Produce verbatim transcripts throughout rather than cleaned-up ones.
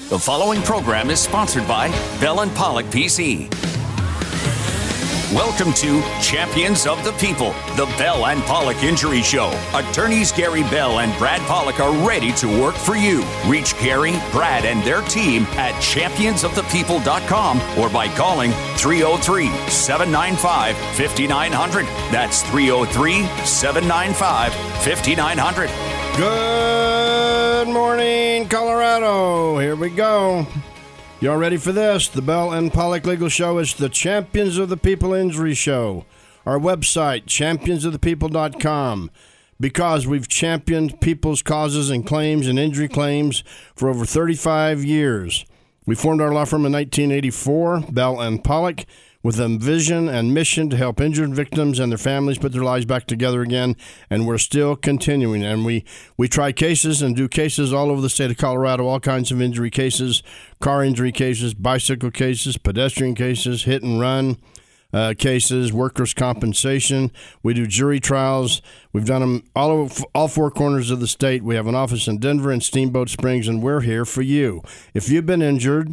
The following program is sponsored by Bell and Pollock P C. Welcome to Champions of the People, the Bell and Pollock Injury Show. Attorneys Gary Bell and Brad Pollock are ready to work for you. Reach Gary, Brad, and their team at champions of the people dot com or by calling three oh three, seven nine five, five nine zero zero. That's three oh three, seven nine five, five nine zero zero. Good morning, Colorado. Here we go. Y'all ready for this? The Bell and Pollock Legal Show is the Champions of the People Injury Show. Our website, champions of the people dot com. Because we've championed people's causes and claims and injury claims for over thirty-five years. We formed our law firm in nineteen eighty-four, Bell and Pollock, with a vision and mission to help injured victims and their families put their lives back together again, and we're still continuing. And we, we try cases and do cases all over the state of Colorado, all kinds of injury cases, car injury cases, bicycle cases, pedestrian cases, hit and run uh, cases, workers' compensation. We do jury trials. We've done them all over, all four corners of the state. We have an office in Denver and Steamboat Springs, and we're here for you. If you've been injured,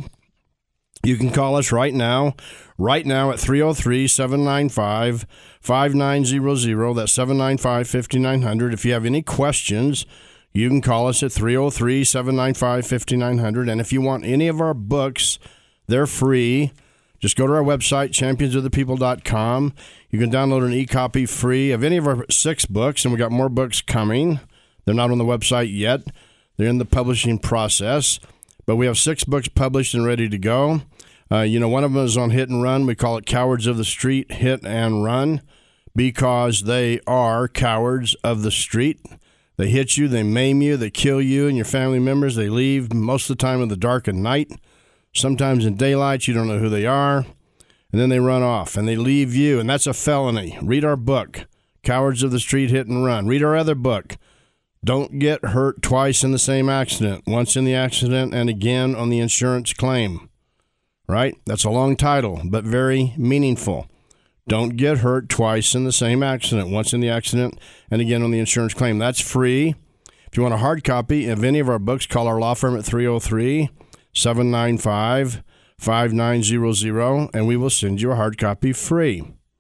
you can call us right now, right now at three oh three, seven nine five, five nine zero zero. That's seven nine five, five nine zero zero. If you have any questions, you can call us at three oh three, seven nine five, five nine zero zero. And if you want any of our books, they're free. Just go to our website, champions of the people dot com. You can download an e-copy free of any of our six books, and we got more books coming. They're not on the website yet. They're in the publishing process. But we have six books published and ready to go. Uh, you know, one of them is on hit and run. We call it Cowards of the Street, Hit and Run, because they are cowards of the street. They hit you, they maim you, they kill you and your family members. They leave most of the time in the dark at night. Sometimes in daylight, you don't know who they are. And then they run off and they leave you, and that's a felony. Read our book, Cowards of the Street, Hit and Run. Read our other book, Don't Get Hurt Twice in the Same Accident, once in the accident and again on the insurance claim. Right? That's a long title, but very meaningful. Don't get hurt twice in the same accident, once in the accident and again on the insurance claim. That's free. If you want a hard copy of any of our books, call our law firm at three oh three, seven nine five, five nine zero zero, and we will send you a hard copy free.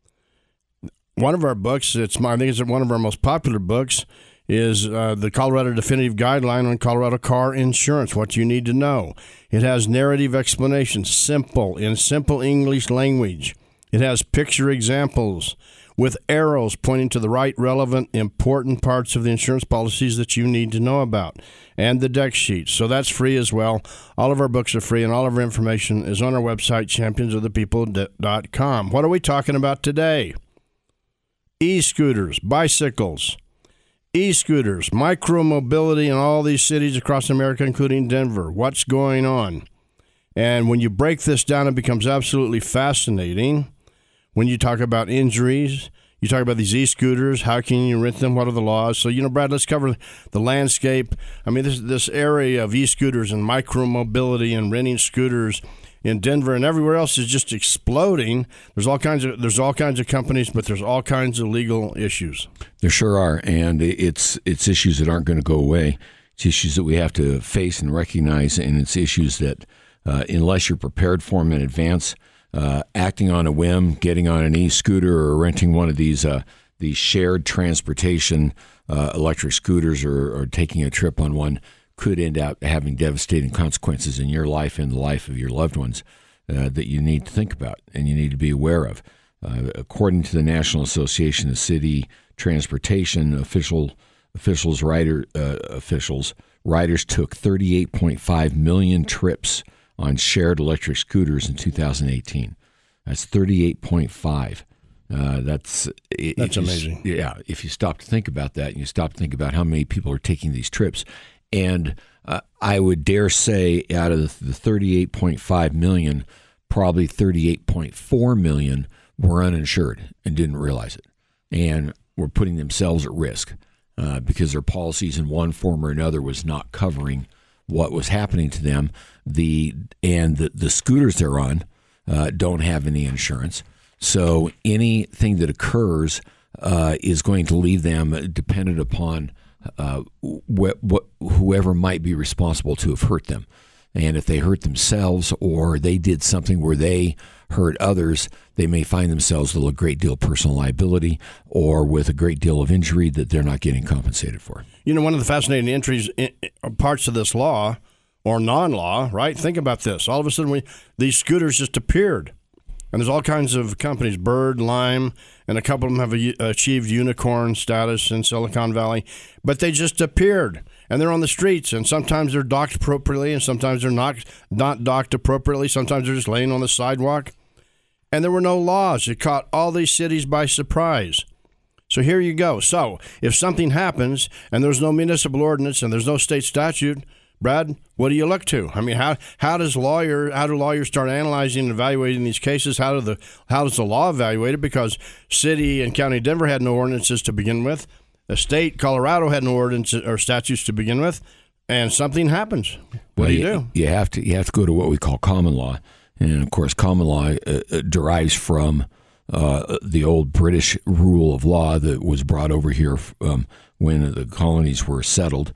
One of our books, it's my, I think it's one of our most popular books, is uh, the Colorado Definitive Guideline on Colorado Car Insurance, what you need to know. It has narrative explanations, simple, in simple English language. It has picture examples with arrows pointing to the right, relevant, important parts of the insurance policies that you need to know about, and the deck sheets. So that's free as well. All of our books are free, and all of our information is on our website, champions of the people dot com. What are we talking about today? E-scooters, bicycles, E-scooters, micro-mobility in all these cities across America, including Denver. What's going on? And when you break this down, it becomes absolutely fascinating. When you talk about injuries, you talk about these e-scooters, how can you rent them, what are the laws? So, you know, Brad, let's cover the landscape. I mean, this this area of e-scooters and micro-mobility and renting scooters in Denver and everywhere else is just exploding. There's all kinds of there's all kinds of companies, but there's all kinds of legal issues. There sure are, and it's it's issues that aren't going to go away. It's issues that we have to face and recognize, and it's issues that uh, unless you're prepared for them in advance, uh, acting on a whim, getting on an e-scooter or renting one of these uh, these shared transportation uh, electric scooters or, or taking a trip on one could end up having devastating consequences in your life and the life of your loved ones uh, that you need to think about and you need to be aware of. Uh, according to the National Association of City Transportation official officials, rider uh, officials, riders took thirty-eight point five million trips on shared electric scooters in two thousand eighteen. That's thirty-eight point five. Uh, that's that's amazing. You, yeah, if you stop to think about that and you stop to think about how many people are taking these trips. And uh, I would dare say out of the thirty-eight point five million, probably thirty-eight point four million were uninsured and didn't realize it and were putting themselves at risk uh, because their policies in one form or another was not covering what was happening to them. The and the, the scooters they're on uh, don't have any insurance. So anything that occurs uh, is going to leave them dependent upon Uh, wh- wh- whoever might be responsible to have hurt them. And if they hurt themselves or they did something where they hurt others, they may find themselves with a great deal of personal liability or with a great deal of injury that they're not getting compensated for. You know, one of the fascinating entries, parts of this law or non-law, right? Think about this. All of a sudden, we, these scooters just appeared. And there's all kinds of companies, Bird, Lime, and a couple of them have a, achieved unicorn status in Silicon Valley. But they just appeared, and they're on the streets. And sometimes they're docked appropriately, and sometimes they're not, not docked appropriately. Sometimes they're just laying on the sidewalk. And there were no laws. It caught all these cities by surprise. So here you go. So if something happens and there's no municipal ordinance and there's no state statute, Brad, what do you look to? I mean, how how does lawyer how do lawyers start analyzing and evaluating these cases? How do the how does the law evaluate it? Because city and county of Denver had no ordinances to begin with. The state, Colorado, had no ordinances or statutes to begin with, and something happens. What well, do you, you do? You have to you have to go to what we call common law, and of course, common law uh, derives from uh, the old British rule of law that was brought over here um, when the colonies were settled.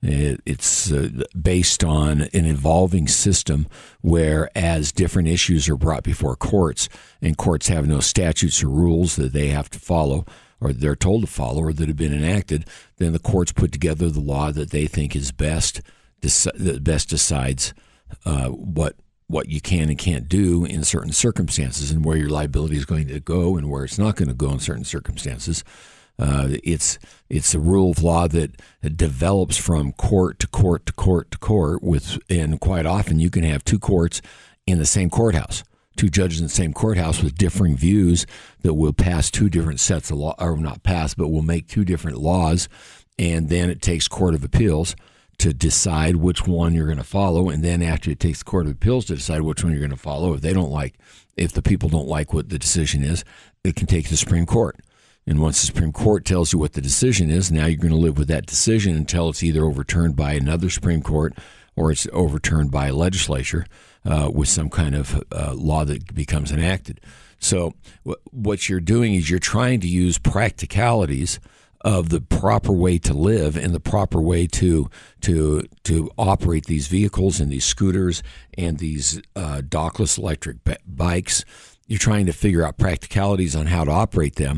It's uh, based on an evolving system where as different issues are brought before courts and courts have no statutes or rules that they have to follow or they're told to follow or that have been enacted, then the courts put together the law that they think is best, that best decides uh, what what you can and can't do in certain circumstances and where your liability is going to go and where it's not going to go in certain circumstances. Uh, it's it's a rule of law that develops from court to court to court to court with, and quite often you can have two courts in the same courthouse, two judges in the same courthouse with differing views that will pass two different sets of law, or not pass, but will make two different laws, and then it takes Court of Appeals to decide which one you're going to follow, and then after it takes the Court of Appeals to decide which one you're going to follow, if they don't like, if the people don't like what the decision is, it can take the Supreme Court. And once the Supreme Court tells you what the decision is, now you're going to live with that decision until it's either overturned by another Supreme Court or it's overturned by a legislature uh, with some kind of uh, law that becomes enacted. So w- what you're doing is you're trying to use practicalities of the proper way to live and the proper way to to to operate these vehicles and these scooters and these uh, dockless electric b- bikes. You're trying to figure out practicalities on how to operate them,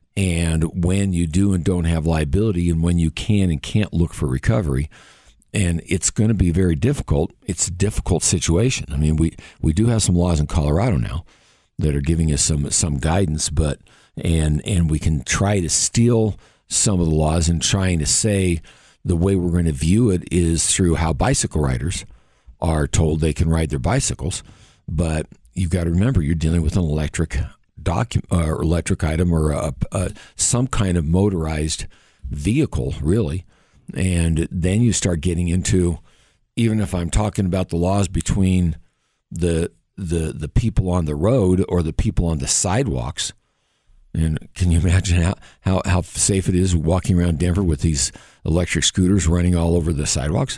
and when you do and don't have liability, and when you can and can't look for recovery. And it's going to be very difficult. It's a difficult situation. I mean, we, we do have some laws in Colorado now that are giving us some some guidance, but and and we can try to steal some of the laws and trying to say the way we're going to view it is through how bicycle riders are told they can ride their bicycles. But you've got to remember, you're dealing with an electric docu- uh, electric item or a, a, some kind of motorized vehicle, really. And then you start getting into, even if I'm talking about the laws between the the the people on the road or the people on the sidewalks. And can you imagine how, how, how safe it is walking around Denver with these electric scooters running all over the sidewalks?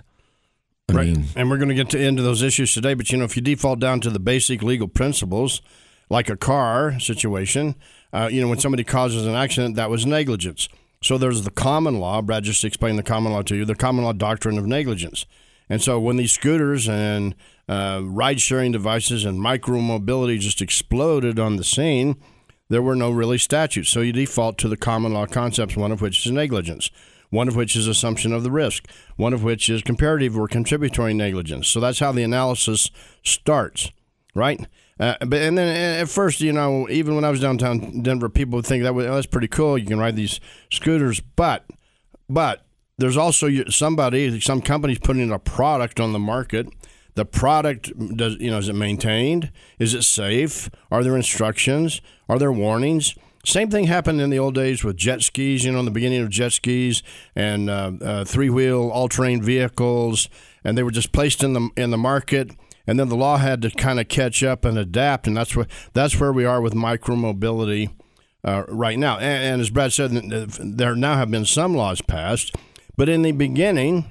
I right. mean, and we're going to get to into those issues today. But, you know, if you default down to the basic legal principles, like a car situation, uh, you know, when somebody causes an accident, that was negligence. So there's the common law. Brad just explained the common law to you, the common law doctrine of negligence. And so when these scooters and uh, ride-sharing devices and micro-mobility just exploded on the scene, there were no really statutes. So you default to the common law concepts, one of which is negligence, one of which is assumption of the risk, one of which is comparative or contributory negligence. So that's how the analysis starts, right? Uh, but and then at first, you know, even when I was downtown Denver, people would think that was, oh, that's pretty cool. You can ride these scooters, but but there's also somebody, some company's putting a product on the market. The product, does you know, is it maintained? Is it safe? Are there instructions? Are there warnings? Same thing happened in the old days with jet skis, you know, in the beginning of jet skis and uh, uh, three-wheel all-terrain vehicles, and they were just placed in the in the market, and then the law had to kind of catch up and adapt, and that's where that's where we are with micromobility uh, right now. And, and as Brad said, there now have been some laws passed, but in the beginning.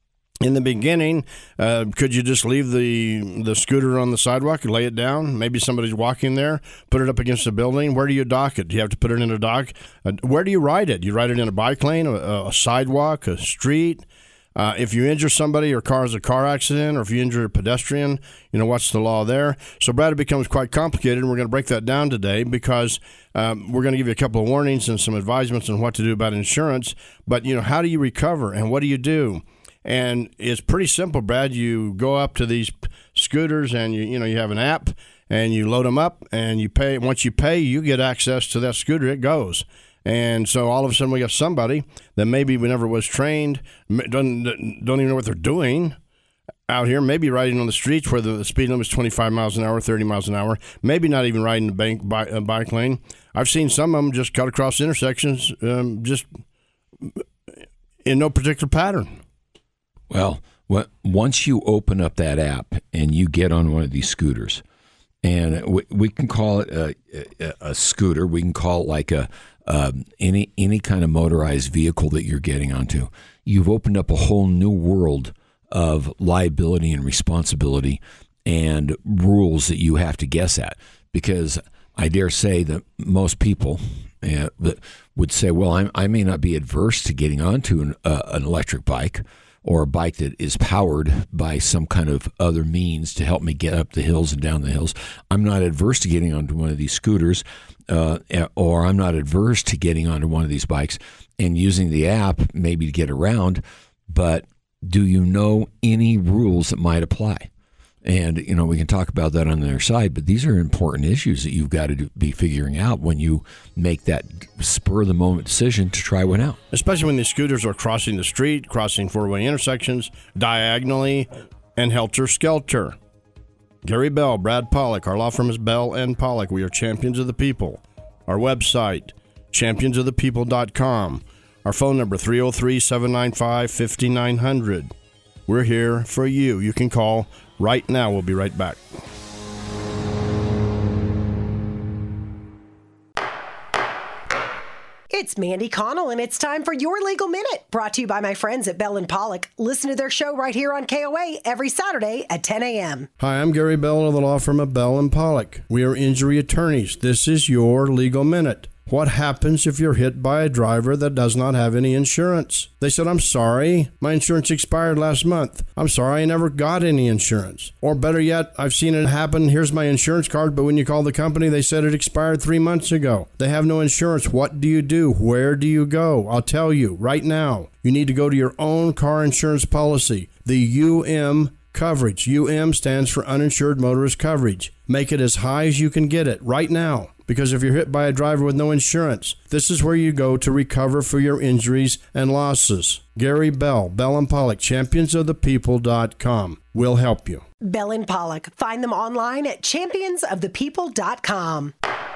In the beginning, uh, could you just leave the the scooter on the sidewalk and lay it down? Maybe somebody's walking there, put it up against a building. Where do you dock it? Do you have to put it in a dock? Uh, where do you ride it? Do you ride it in a bike lane, a, a sidewalk, a street? Uh, if you injure somebody or cause a car accident, or if you injure a pedestrian, you know, what's the law there? So, Brad, it becomes quite complicated, and we're going to break that down today because um, we're going to give you a couple of warnings and some advisements on what to do about insurance. But, you know, how do you recover and what do you do? And it's pretty simple, Brad. You go up to these scooters and, you you know, you have an app and you load them up and you pay. Once you pay, you get access to that scooter. It goes. And so all of a sudden we got somebody that maybe never was trained, doesn't, don't even know what they're doing out here, maybe riding on the streets where the speed limit is twenty-five miles an hour, thirty miles an hour, maybe not even riding the bank, bike, uh, bike lane. I've seen some of them just cut across intersections um, just in no particular pattern. Well, what, once you open up that app and you get on one of these scooters, and we, we can call it a, a, a scooter, we can call it like a um, any any kind of motorized vehicle that you're getting onto, you've opened up a whole new world of liability and responsibility and rules that you have to guess at. Because I dare say that most people uh, would say, well, I, I may not be adverse to getting onto an, uh, an electric bike, or a bike that is powered by some kind of other means to help me get up the hills and down the hills. I'm not adverse to getting onto one of these scooters, uh, or I'm not adverse to getting onto one of these bikes and using the app maybe to get around. But do you know any rules that might apply? And, you know, we can talk about that on the other side, but these are important issues that you've got to do, be figuring out when you make that spur-of-the-moment decision to try one out. Especially when the scooters are crossing the street, crossing four-way intersections, diagonally, and helter-skelter. Gary Bell, Brad Pollock. Our law firm is Bell and Pollock. We are champions of the people. Our website, champions of the people dot com. Our phone number, three oh three, seven nine five, five nine zero zero. We're here for you. You can call right now. We'll be right back. It's Mandy Connell, and it's time for Your Legal Minute, brought to you by my friends at Bell and Pollock. Listen to their show right here on K O A every Saturday at ten a.m. Hi, I'm Gary Bell of the law firm of Bell and Pollock. We are injury attorneys. This is Your Legal Minute. What happens if you're hit by a driver that does not have any insurance? They said, I'm sorry, my insurance expired last month. I'm sorry, I never got any insurance. Or better yet, I've seen it happen. Here's my insurance card, but when you call the company, they said it expired three months ago. They have no insurance. What do you do? Where do you go? I'll tell you right now. You need to go to your own car insurance policy, the U M coverage. U M stands for uninsured motorist coverage. Make it as high as you can get it right now. Because if you're hit by a driver with no insurance, this is where you go to recover for your injuries and losses. Gary Bell, Bell and Pollock, champions of the people dot com. We'll help you. Bell and Pollock. Find them online at champions of the people dot com.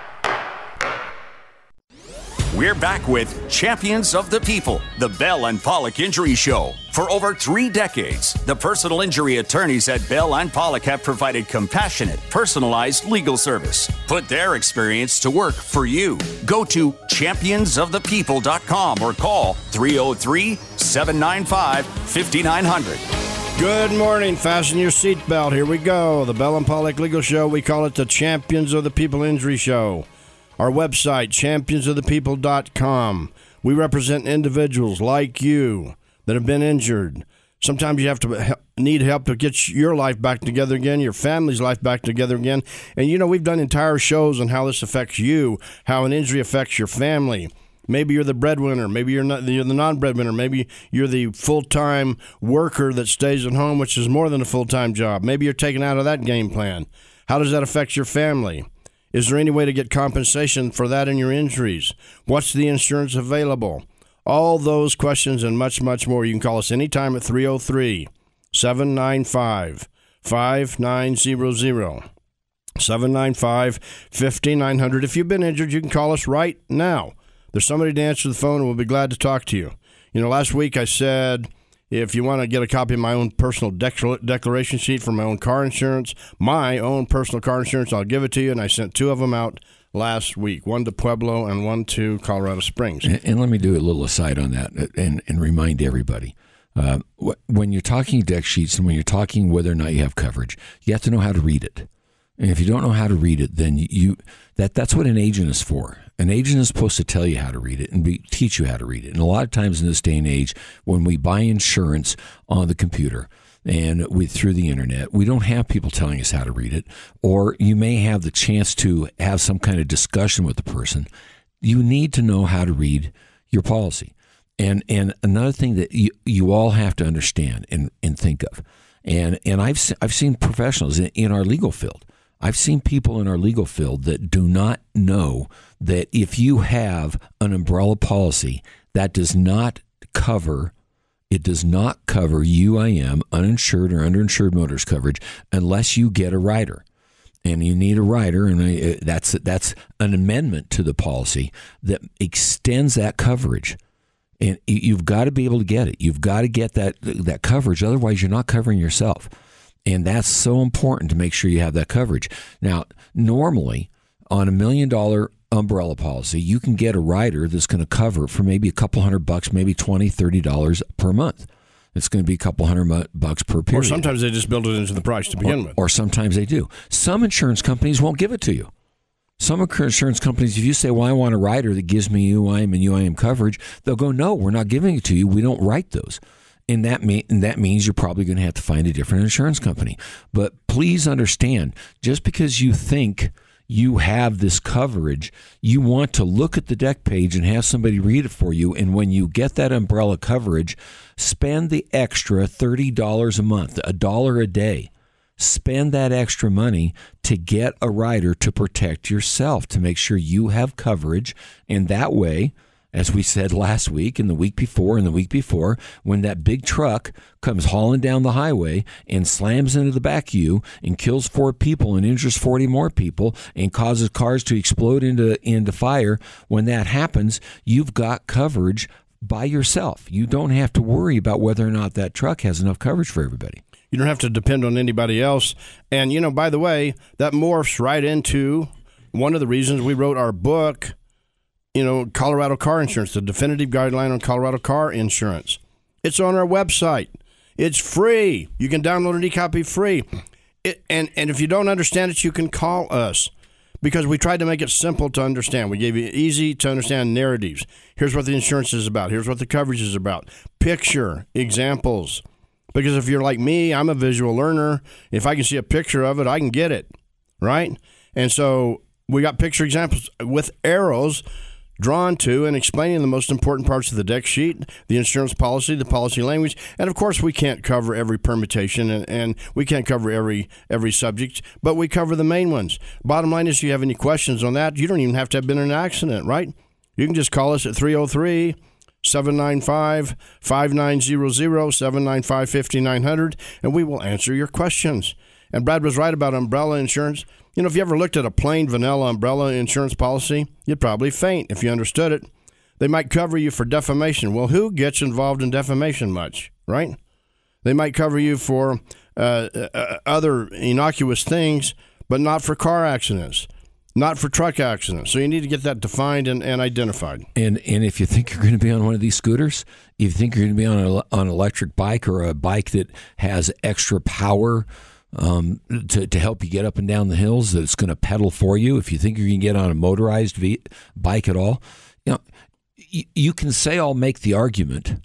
We're back with Champions of the People, the Bell and Pollock Injury Show. For over three decades, the personal injury attorneys at Bell and Pollock have provided compassionate, personalized legal service. Put their experience to work for you. Go to champions of the people dot com or call three oh three, seven nine five, five nine zero zero. Good morning. Fasten your seatbelt. Here we go. The Bell and Pollock Legal Show. We call it the Champions of the People Injury Show. Our website, champions of the people dot com. We represent individuals like you that have been injured. Sometimes you have to help, need help to get your life back together again, your family's life back together again. And, you know, we've done entire shows on how this affects you, how an injury affects your family. Maybe you're the breadwinner. Maybe you're not. You're the non-breadwinner. Maybe you're the full-time worker that stays at home, which is more than a full-time job. Maybe you're taken out of that game plan. How does that affect your family? Is there any way to get compensation for that in your injuries? What's the insurance available? All those questions and much, much more. You can call us anytime at three oh three, seven nine five, five nine zero zero. seven nine five, five nine zero zero. If you've been injured, you can call us right now. There's somebody to answer the phone, and we'll be glad to talk to you. You know, last week I said, if you want to get a copy of my own personal dec- declaration sheet for my own car insurance, my own personal car insurance, I'll give it to you. And I sent two of them out last week, one to Pueblo and one to Colorado Springs. And, and let me do a little aside on that and, and remind everybody. Uh, when you're talking deck sheets and when you're talking whether or not you have coverage, you have to know how to read it. And if you don't know how to read it, then you that that's what an agent is for. An agent is supposed to tell you how to read it and be, teach you how to read it. And a lot of times in this day and age, when we buy insurance on the computer and we through the internet, we don't have people telling us how to read it. Or you may have the chance to have some kind of discussion with the person. You need to know how to read your policy. And and another thing that you, you all have to understand and, and think of, and and I've I've seen professionals in, in our legal field. I've seen people in our legal field that do not know that if you have an umbrella policy, that does not cover, it does not cover U I M, uninsured or underinsured motorist coverage, unless you get a rider. And you need a rider, and that's that's an amendment to the policy that extends that coverage. And you've got to be able to get it. You've got to get that that coverage. Otherwise, you're not covering yourself. And that's so important to make sure you have that coverage. Now, normally on a million dollar umbrella policy, you can get a rider that's going to cover for maybe a couple hundred bucks, maybe twenty dollars, thirty dollars per month. It's going to be a couple hundred bucks per period. Or sometimes they just build it into the price to begin or, with. Or sometimes they do. Some insurance companies won't give it to you. Some insurance companies, if you say, well, I want a rider that gives me U I M and U I M coverage, they'll go, no, we're not giving it to you. We don't write those. And that, mean, and that means you're probably going to have to find a different insurance company. But please understand, just because you think you have this coverage, you want to look at the deck page and have somebody read it for you. And when you get that umbrella coverage, spend the extra thirty dollars a month, a dollar a day. Spend that extra money to get a rider to protect yourself, to make sure you have coverage. And that way, as we said last week and the week before and the week before, when that big truck comes hauling down the highway and slams into the back of you and kills four people and injures forty more people and causes cars to explode into, into fire, when that happens, you've got coverage by yourself. You don't have to worry about whether or not that truck has enough coverage for everybody. You don't have to depend on anybody else. And, you know, by the way, that morphs right into one of the reasons we wrote our book, you know, Colorado Car Insurance, the definitive guideline on Colorado car insurance. It's on our website. It's free. You can download an e-copy free. It, and, and if you don't understand it, you can call us, because we tried to make it simple to understand. We gave you easy to understand narratives. Here's what the insurance is about. Here's what the coverage is about. Picture, examples. Because if you're like me, I'm a visual learner. If I can see a picture of it, I can get it, right? And so we got picture examples with arrows drawn to and explaining the most important parts of the deck sheet, the insurance policy, the policy language. And, of course, we can't cover every permutation, and, and we can't cover every every subject, but we cover the main ones. Bottom line is, if you have any questions on that, you don't even have to have been in an accident, right? You can just call us at three oh three, seven nine five, five nine zero zero, seven nine five, five nine zero zero, and we will answer your questions. And Brad was right about umbrella insurance. You know, if you ever looked at a plain vanilla umbrella insurance policy, you'd probably faint if you understood it. They might cover you for defamation. Well, who gets involved in defamation much, right? They might cover you for uh, uh, other innocuous things, but not for car accidents. Not for truck accidents. So you need to get that defined and, and identified. And and if you think you're going to be on one of these scooters, if you think you're going to be on, a, on an electric bike or a bike that has extra power um, to, to help you get up and down the hills, that it's going to pedal for you, if you think you're going to get on a motorized v- bike at all, you know, y- you can say, I'll make the argument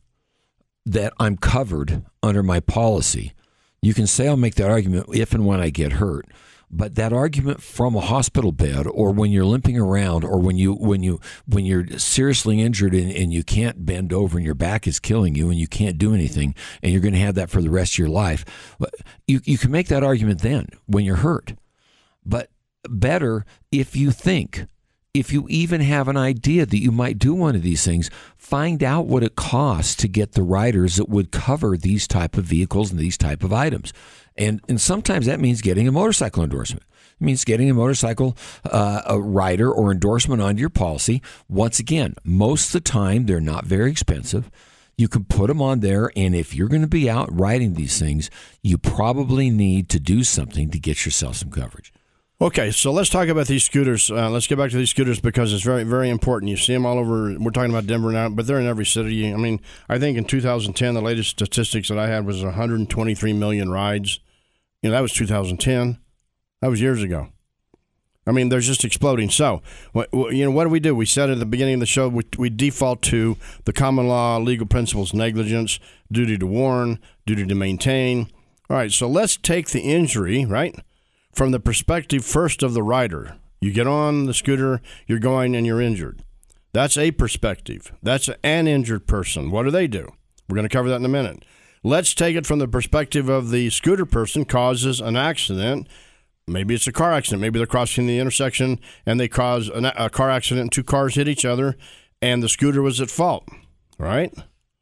that I'm covered under my policy. You can say I'll make that argument if and when I get hurt. But that argument from a hospital bed, or when you're limping around, or when you when you when you're seriously injured and, and you can't bend over and your back is killing you and you can't do anything, and you're going to have that for the rest of your life, you you can make that argument then when you're hurt. But better if you think, if you even have an idea that you might do one of these things, find out what it costs to get the riders that would cover these type of vehicles and these type of items. And and sometimes that means getting a motorcycle endorsement. It means getting a motorcycle uh, a rider or endorsement onto your policy. Once again, most of the time, they're not very expensive. You can put them on there, and if you're going to be out riding these things, you probably need to do something to get yourself some coverage. Okay, so let's talk about these scooters. Uh, let's get back to these scooters because it's very, very important. You see them all over. We're talking about Denver now, but they're in every city. I mean, I think in two thousand ten, the latest statistics that I had was one hundred twenty-three million rides. You know, that was two thousand ten. That was years ago. I mean, they're just exploding. So, what, you know, what do we do? We said at the beginning of the show, we, we default to the common law, legal principles, negligence, duty to warn, duty to maintain. All right, so let's take the injury, right, from the perspective first of the rider. You get on the scooter, you're going, and you're injured. That's a perspective. That's an injured person. What do they do? We're going to cover that in a minute. Let's take it from the perspective of the scooter person causes an accident. Maybe it's a car accident. Maybe they're crossing the intersection and they cause an, a car accident and two cars hit each other and the scooter was at fault, right?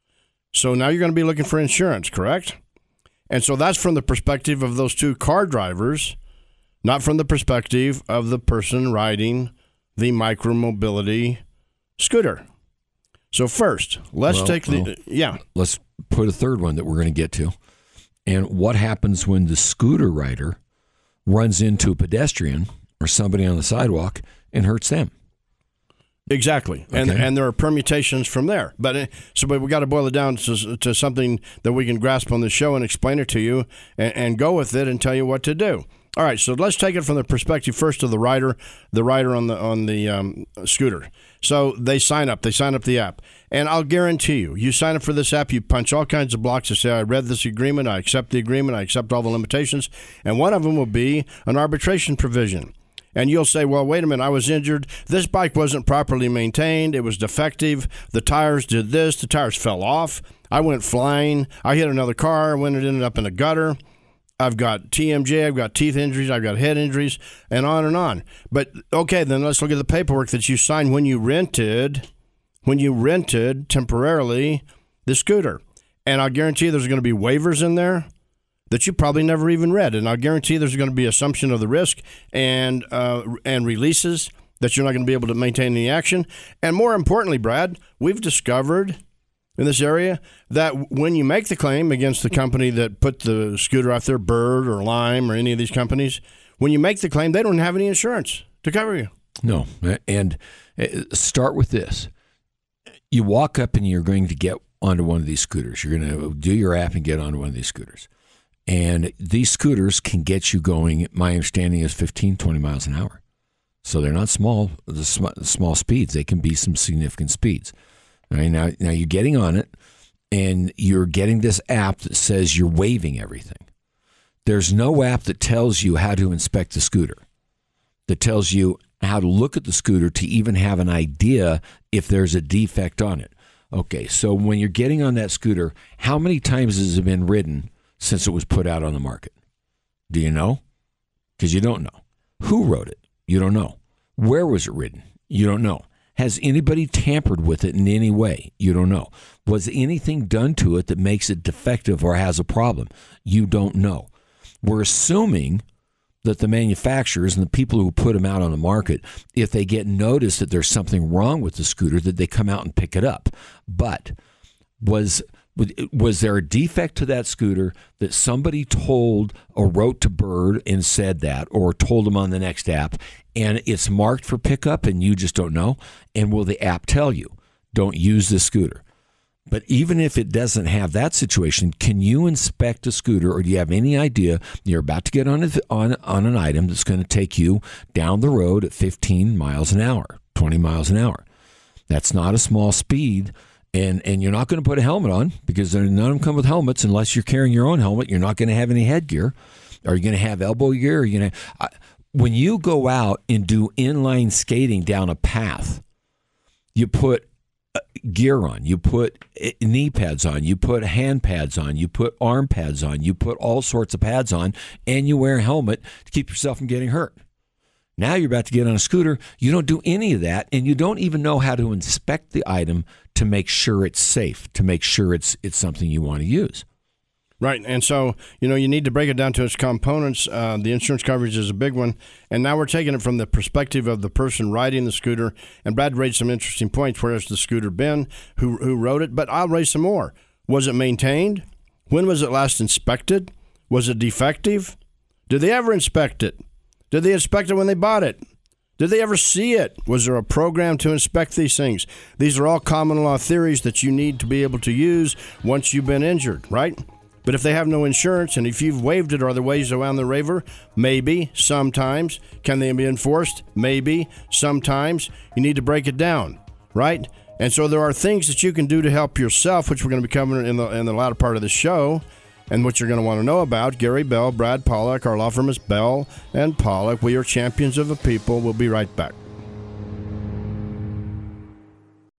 So now you're going to be looking for insurance, correct? And so that's from the perspective of those two car drivers, not from the perspective of the person riding the micromobility scooter. So first, let's well, take the, well, yeah. Let's put a third one that we're going to get to. And what happens when the scooter rider runs into a pedestrian or somebody on the sidewalk and hurts them? Exactly. Okay. And and there are permutations from there. But so but we got to boil it down to, to something that we can grasp on the show and explain it to you and, and go with it and tell you what to do. All right, so let's take it from the perspective first of the rider, the rider on the on the um, scooter. So they sign up, they sign up the app, and I'll guarantee you, you sign up for this app, you punch all kinds of blocks to say, I read this agreement, I accept the agreement, I accept all the limitations, and one of them will be an arbitration provision. And you'll say, well, wait a minute, I was injured. This bike wasn't properly maintained. It was defective. The tires did this. The tires fell off. I went flying. I hit another car when it ended up in a gutter. I've got T M J, I've got teeth injuries, I've got head injuries, and on and on. But, okay, then let's look at the paperwork that you signed when you rented, when you rented temporarily the scooter. And I'll guarantee there's going to be waivers in there that you probably never even read. And I'll guarantee there's going to be assumption of the risk and uh, and releases that you're not going to be able to maintain any action. And more importantly, Brad, we've discovered in this area that when you make the claim against the company that put the scooter off there, Bird or Lime or any of these companies, when you make the claim, they don't have any insurance to cover you. No. And start with this. You walk up and you're going to get onto one of these scooters. You're going to do your app and get onto one of these scooters. And these scooters can get you going, my understanding is fifteen, twenty miles an hour. So they're not small, the small speeds. They can be some significant speeds. All right, now, now you're getting on it, and you're getting this app that says you're waiving everything. There's no app that tells you how to inspect the scooter, that tells you how to look at the scooter to even have an idea if there's a defect on it. Okay, so when you're getting on that scooter, how many times has it been ridden since it was put out on the market? Do you know? Because you don't know. Who wrote it? You don't know. Where was it ridden? You don't know. Has anybody tampered with it in any way? You don't know. Was anything done to it that makes it defective or has a problem? You don't know. We're assuming that the manufacturers and the people who put them out on the market, if they get notice that there's something wrong with the scooter, that they come out and pick it up. But was was there a defect to that scooter that somebody told or wrote to Bird and said that, or told them on the next app, and it's marked for pickup and you just don't know? And will the app tell you, don't use this scooter? But even if it doesn't have that situation, can you inspect a scooter, or do you have any idea you're about to get on a, on, on an item that's going to take you down the road at fifteen miles an hour, twenty miles an hour? That's not a small speed. And and you're not going to put a helmet on, because none of them come with helmets unless you're carrying your own helmet. You're not going to have any headgear. Are you going to have elbow gear? Are you going to, uh, when you go out and do inline skating down a path, you put uh, gear on, you put knee pads on, you put hand pads on, you put arm pads on, you put all sorts of pads on, and you wear a helmet to keep yourself from getting hurt. Now you're about to get on a scooter. You don't do any of that, and you don't even know how to inspect the item to make sure it's safe, to make sure it's it's something you want to use. Right, and so, you know, you need to break it down to its components. Uh, the insurance coverage is a big one, and now we're taking it from the perspective of the person riding the scooter, and Brad raised some interesting points. Where has the scooter been? Who, who wrote it? But I'll raise some more. Was it maintained? When was it last inspected? Was it defective? Did they ever inspect it? Did they inspect it when they bought it? Did they ever see it? Was there a program to inspect these things? These are all common law theories that you need to be able to use once you've been injured, right? But if they have no insurance, and if you've waived it, are there ways around the waiver? Maybe, sometimes. Can they be enforced? Maybe, sometimes. You need to break it down, right? And so there are things that you can do to help yourself, which we're going to be covering in the in the latter part of the show, and what you're going to want to know about. Gary Bell, Brad Pollock, our law firm is Bell and Pollock. We are champions of the people. We'll be right back.